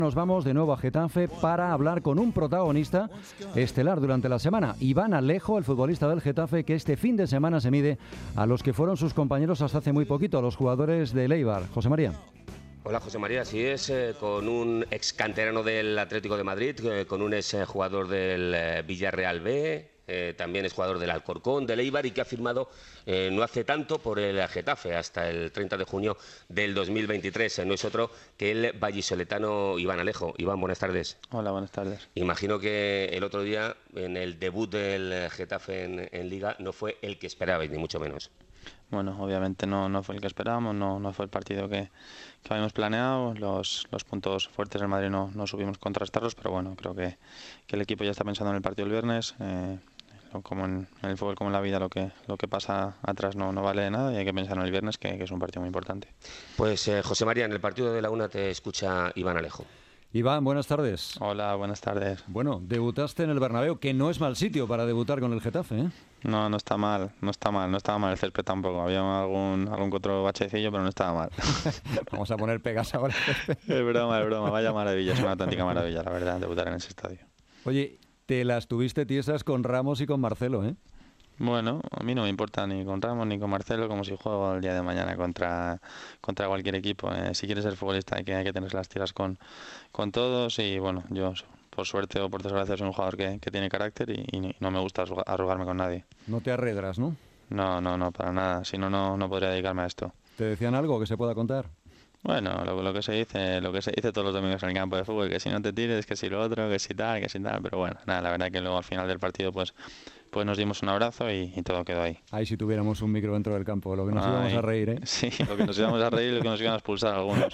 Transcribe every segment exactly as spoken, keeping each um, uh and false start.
Nos vamos de nuevo a Getafe para hablar con un protagonista estelar durante la semana, Iván Alejo, el futbolista del Getafe, que este fin de semana se mide a los que fueron sus compañeros hasta hace muy poquito, a los jugadores del Eibar. José María. Hola José María, así es, eh, con un ex canterano del Atlético de Madrid, eh, con un ex jugador del eh, Villarreal B, eh, también es jugador del Alcorcón, del Eibar, y que ha firmado eh, no hace tanto por el Getafe, hasta el treinta de junio del dos mil veintitrés. Eh, no es otro que el vallisoletano Iván Alejo. Iván, buenas tardes. Hola, buenas tardes. Imagino que el otro día, en el debut del Getafe en, en Liga, no fue el que esperabais, ni mucho menos. Bueno, obviamente no, no fue el que esperábamos, no, no fue el partido que, que habíamos planeado. Los, los puntos fuertes del Madrid no, no supimos contrastarlos, pero bueno, creo que, que el equipo ya está pensando en el partido del viernes. Eh, como en, en el fútbol, como en la vida, lo que, lo que pasa atrás no, no vale de nada y hay que pensar en el viernes, que, que es un partido muy importante. Pues eh, José María, en el partido de la una te escucha Iván Alejo. Iván, buenas tardes. Hola, buenas tardes. Bueno, debutaste en el Bernabéu, que no es mal sitio para debutar con el Getafe, ¿eh? No, no está mal, no está mal, no estaba mal el césped tampoco. Había algún, algún otro bachecillo, pero no estaba mal. Vamos a poner pegas ahora. Es broma, es broma, vaya maravilla, es una auténtica maravilla, la verdad, debutar en ese estadio. Oye, te las tuviste tiesas con Ramos y con Marcelo, ¿eh? Bueno, a mí no me importa ni con Ramos ni con Marcelo, como si juego el día de mañana contra, contra cualquier equipo. Eh, si quieres ser futbolista hay que, hay que tener las tiras con, con todos y bueno, yo por suerte o por desgracia soy un jugador que, que tiene carácter y, y no me gusta arrugarme con nadie. No te arredras, ¿no? No, no, no, para nada, si no, no, no podría dedicarme a esto. ¿Te decían algo que se pueda contar? Bueno, lo, lo que se dice, lo que se dice todos los domingos en el campo de fútbol, que si no te tires, que si lo otro, que si tal, que si tal, pero bueno, nada, la verdad que luego al final del partido pues pues nos dimos un abrazo y, y todo quedó ahí. Ahí si tuviéramos un micro dentro del campo, lo que nos Ay, íbamos a reír, ¿eh? Sí, lo que nos íbamos a reír y lo que nos iban a expulsar algunos.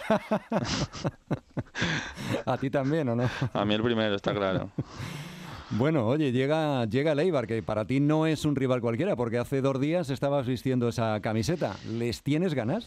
¿A ti también o no? A mí el primero, está claro. Bueno, oye, llega, llega el Eibar, que para ti no es un rival cualquiera, porque hace dos días estabas vistiendo esa camiseta. ¿Les tienes ganas?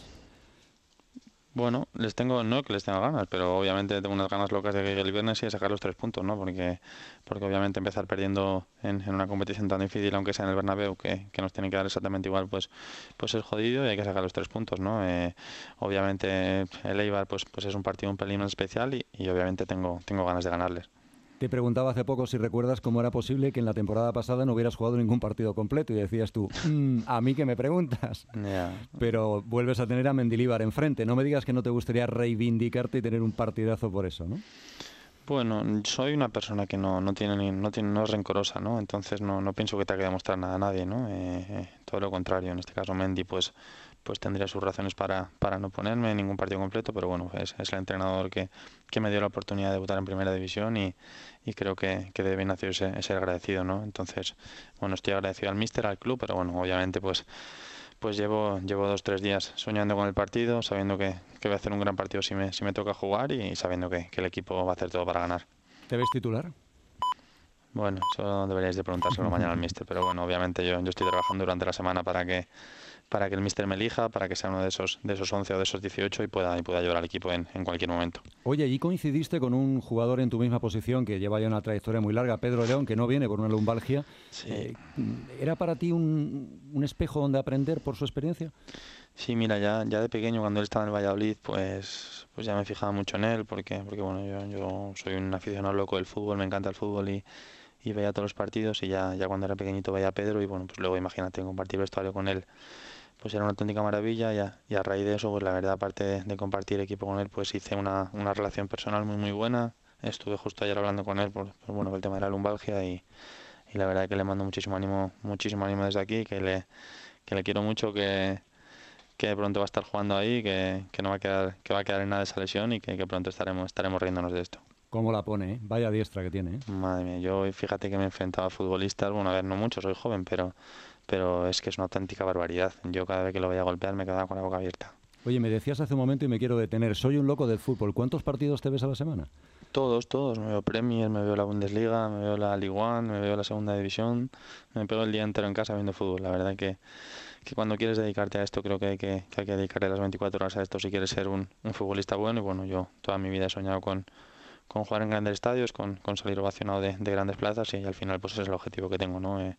Bueno, les tengo, no que les tenga ganas, pero obviamente tengo unas ganas locas de que llegue el viernes y de sacar los tres puntos, ¿no? Porque, porque obviamente empezar perdiendo en, en una competición tan difícil, aunque sea en el Bernabéu, que, que nos tiene que dar exactamente igual, pues, pues es jodido y hay que sacar los tres puntos, ¿no? Eh, obviamente el Eibar pues, pues es un partido un pelín especial y, y obviamente tengo, tengo ganas de ganarles. Te preguntaba hace poco si recuerdas cómo era posible que en la temporada pasada no hubieras jugado ningún partido completo y decías tú, mmm, a mí que me preguntas. Yeah. Pero vuelves a tener a Mendilibar enfrente. No me digas que no te gustaría reivindicarte y tener un partidazo por eso, ¿no? Bueno, soy una persona que no, no tiene ni, no tiene no es rencorosa, ¿no? Entonces no, no pienso que tenga que demostrar nada a nadie, ¿no? Eh, eh, todo lo contrario, en este caso Mendy pues pues tendría sus razones para, para no ponerme en ningún partido completo, pero bueno, es, es el entrenador que, que me dio la oportunidad de debutar en primera división y, y creo que, que de bien nacido ser, ser agradecido, ¿no? Entonces, bueno, estoy agradecido al míster, al club, pero bueno, obviamente pues pues llevo llevo dos tres días soñando con el partido, sabiendo que, que voy a hacer un gran partido si me, si me toca jugar y sabiendo que, que el equipo va a hacer todo para ganar. ¿Te ves titular? Bueno, eso deberíais de preguntárselo mañana al míster, pero bueno, obviamente yo, yo estoy trabajando durante la semana para que para que el míster me elija, para que sea uno de esos de esos once o de esos dieciocho y pueda y pueda llevar al equipo en, en cualquier momento. Oye, allí coincidiste con un jugador en tu misma posición que lleva ya una trayectoria muy larga, Pedro León, que no viene por una lumbalgia. Sí. Eh, ¿Era para ti un, un espejo donde aprender por su experiencia? Sí, mira, ya, ya de pequeño cuando él estaba en el Valladolid, pues, pues ya me fijaba mucho en él, porque, porque bueno, yo, yo soy un aficionado loco del fútbol, me encanta el fútbol y, y veía todos los partidos y ya, ya cuando era pequeñito veía a Pedro y bueno, pues luego imagínate compartir vestuario con él, pues era una auténtica maravilla y a, y a raíz de eso, pues la verdad, aparte de, de compartir equipo con él, pues hice una, una relación personal muy muy buena. Estuve justo ayer hablando con él por, por bueno, el tema de la lumbalgia y, y la verdad que le mando muchísimo ánimo, muchísimo ánimo desde aquí, que le, que le quiero mucho, que que pronto va a estar jugando ahí, que, que no va a quedar, que va a quedar en nada esa lesión y que, que pronto estaremos, estaremos riéndonos de esto. ¿Cómo la pone, eh? Vaya diestra que tiene, ¿eh? Madre mía, yo fíjate que me he enfrentado a futbolistas, bueno, a ver, no mucho, soy joven, pero, pero es que es una auténtica barbaridad. Yo cada vez que lo veía golpear me quedaba con la boca abierta. Oye, me decías hace un momento y me quiero detener, soy un loco del fútbol. ¿Cuántos partidos te ves a la semana? Todos, todos. Me veo Premier, me veo la Bundesliga, me veo la Ligue uno, me veo la Segunda División. Me pego el día entero en casa viendo fútbol. La verdad que, que cuando quieres dedicarte a esto creo que hay que, que hay que dedicarle las veinticuatro horas a esto si quieres ser un, un futbolista bueno. Y bueno, yo toda mi vida he soñado con, con jugar en grandes estadios, con, con salir ovacionado de, de grandes plazas y al final pues ese es el objetivo que tengo, ¿no? Eh,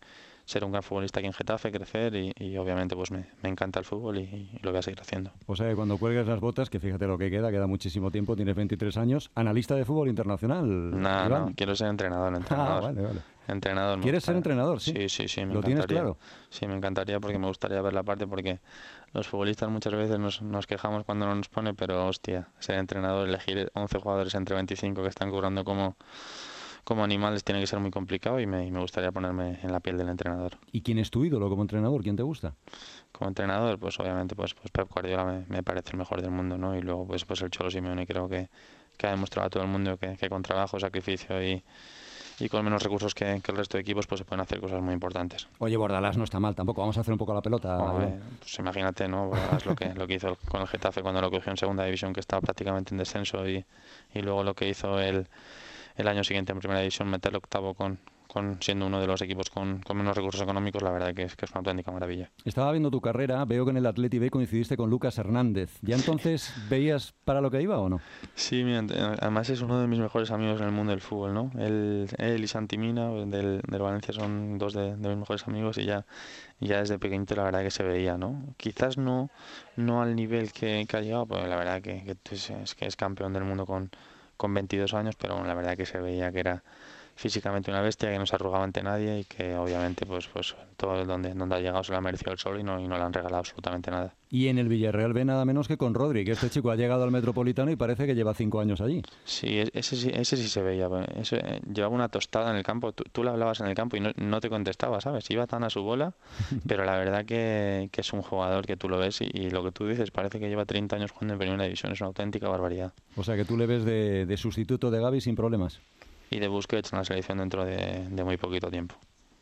ser un gran futbolista aquí en Getafe, crecer y, y obviamente pues me, me encanta el fútbol y, y lo voy a seguir haciendo. O sea que cuando cuelgues las botas, que fíjate lo que queda, queda muchísimo tiempo, tienes veintitrés años, analista de fútbol internacional. No, no, quiero ser entrenador, entrenador. Ah, vale, vale. Entrenador. ¿Quieres ser entrenador? Sí, sí, sí, sí me ¿Lo encantaría. tienes claro? Sí, me encantaría porque me gustaría ver la parte, porque los futbolistas muchas veces nos, nos quejamos cuando no nos pone, pero hostia, ser entrenador, elegir once jugadores entre veinticinco que están cobrando como, como animales tiene que ser muy complicado y me, y me gustaría ponerme en la piel del entrenador. ¿Y quién es tu ídolo como entrenador? ¿Quién te gusta? Como entrenador, pues obviamente pues, pues Pep Guardiola me, me parece el mejor del mundo, ¿no? Y luego pues, pues el Cholo Simeone creo que, que ha demostrado a todo el mundo que, que con trabajo, sacrificio y y con menos recursos que, que el resto de equipos pues se pueden hacer cosas muy importantes. Oye, Bordalás no está mal tampoco, vamos a hacer un poco la pelota. Hombre, pues imagínate, ¿no? Bordalás lo que, lo que hizo con el Getafe cuando lo cogió en segunda división, que estaba prácticamente en descenso, y, y luego lo que hizo el, el año siguiente en primera división, meterlo octavo con, con siendo uno de los equipos con, con menos recursos económicos, la verdad que es, que es una auténtica maravilla. Estaba viendo tu carrera, veo que en el Athletic B coincidiste con Lucas Hernández. ¿Ya entonces veías para lo que iba o no? Sí, mira, además es uno de mis mejores amigos en el mundo del fútbol, ¿no? Él, él y Santi Mina del, del Valencia son dos de, de mis mejores amigos y ya, ya desde pequeñito la verdad que se veía, ¿no? Quizás no, no al nivel que, que ha llegado, pero la verdad que, que, es, es, que es campeón del mundo con, con veintidós años, pero bueno, la verdad que se veía que era físicamente una bestia, que no se arrugaba ante nadie y que obviamente pues pues todo donde, donde ha llegado se lo ha merecido el solo y no, y no le han regalado absolutamente nada. Y en el Villarreal ve nada menos que con Rodri, que este chico ha llegado al Metropolitano y parece que lleva cinco años allí. Sí, ese sí, ese sí se veía. Ese, llevaba una tostada en el campo, tú, tú le hablabas en el campo y no, no te contestaba, ¿sabes? Iba tan a su bola, pero la verdad que, que es un jugador que tú lo ves y, y lo que tú dices, parece que lleva treinta años jugando en primera división, es una auténtica barbaridad. O sea que tú le ves de, de sustituto de Gavi sin problemas. Y de Busquets en la selección dentro de, de muy poquito tiempo.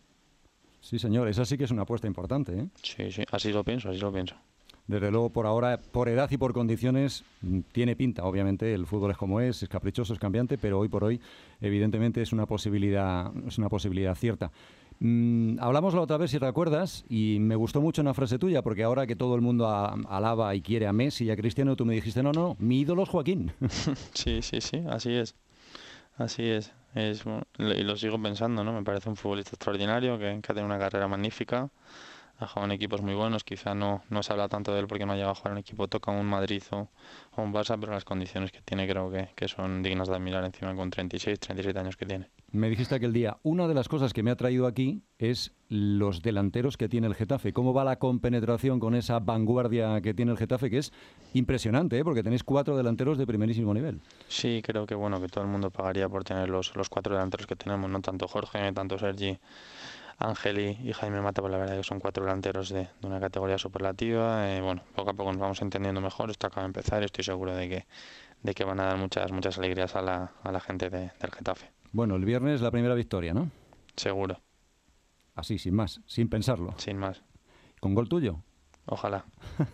Sí, señor, esa sí que es una apuesta importante, ¿eh? Sí, sí, así lo pienso, así lo pienso. Desde luego, por ahora, por edad y por condiciones, tiene pinta. Obviamente, el fútbol es como es, es caprichoso, es cambiante, pero hoy por hoy, evidentemente, es una posibilidad, es una posibilidad cierta. Mm, hablamos la otra vez, si recuerdas, y me gustó mucho una frase tuya, porque ahora que todo el mundo a, alaba y quiere a Messi y a Cristiano, tú me dijiste, no, no, mi ídolo es Joaquín. Sí, sí, sí, así es. Así es. Es, y lo sigo pensando, ¿no? Me parece un futbolista extraordinario que, que ha tenido una carrera magnífica, ha jugado en equipos muy buenos, quizá no, no se habla tanto de él porque no ha llegado a jugar en un equipo toca un Madrid o, o un Barça, pero las condiciones que tiene creo que, que son dignas de admirar encima con treinta y seis, treinta y siete años que tiene. Me dijiste aquel día, una de las cosas que me ha traído aquí es los delanteros que tiene el Getafe. ¿Cómo va la compenetración con esa vanguardia que tiene el Getafe? Que es impresionante, ¿eh? Porque tenéis cuatro delanteros de primerísimo nivel. Sí, creo que bueno que todo el mundo pagaría por tener los, los cuatro delanteros que tenemos, no tanto Jorge, tanto Sergi, Ángel y, y Jaime Mata, pues la verdad que son cuatro delanteros de, de una categoría superlativa. Eh, bueno, poco a poco nos vamos entendiendo mejor, esto acaba de empezar y estoy seguro de que, de que van a dar muchas, muchas alegrías a la, a la gente de, del Getafe. Bueno, el viernes la primera victoria, ¿no? Seguro. Así, sin más, sin pensarlo. Sin más. ¿Con gol tuyo? Ojalá.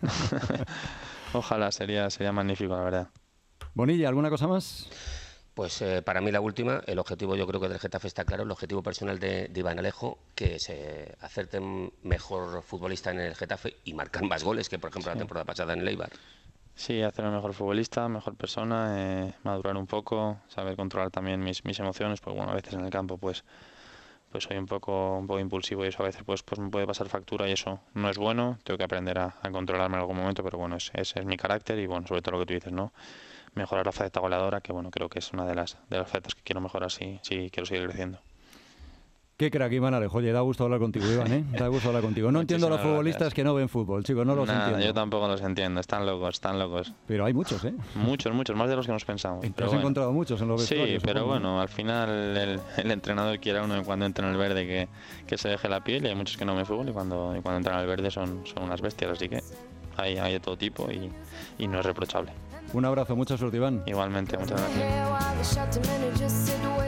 Ojalá, sería, sería magnífico, la verdad. Bonilla, ¿alguna cosa más? Pues eh, para mí la última, el objetivo yo creo que del Getafe está claro, el objetivo personal de, de Iván Alejo, que se hacerte mejor futbolista en el Getafe y marcar más goles que por ejemplo sí. La temporada pasada en el Eibar. Sí, hacerme mejor futbolista, mejor persona, eh, madurar un poco, saber controlar también mis, mis emociones, porque bueno, a veces en el campo pues pues soy un poco un poco impulsivo y eso a veces pues pues me puede pasar factura y eso no es bueno, tengo que aprender a, a controlarme en algún momento, pero bueno, ese es, es mi carácter y bueno, sobre todo lo que tú dices, ¿no? Mejorar la faceta goleadora, que bueno, creo que es una de las de las facetas que quiero mejorar si, si quiero seguir creciendo. Qué crack, Iván Alejo. Oye, da gusto hablar contigo, Iván, ¿eh? Da gusto hablar contigo. No entiendo a los futbolistas gracias. Que no ven fútbol, chicos, no los Nada, entiendo. Yo tampoco los entiendo, están locos, están locos. Pero hay muchos, ¿eh? Muchos, muchos, más de los que nos pensamos. Te pero has bueno. encontrado muchos en los vestuarios. Sí, pero supongo. bueno, al final el, el entrenador quiere a uno cuando entra en el verde que, que se deje la piel y hay muchos que no ven fútbol y cuando, y cuando entran al verde son, son unas bestias, así que hay, hay de todo tipo y, y no es reprochable. Un abrazo, mucha suerte, Iván. Igualmente, muchas gracias.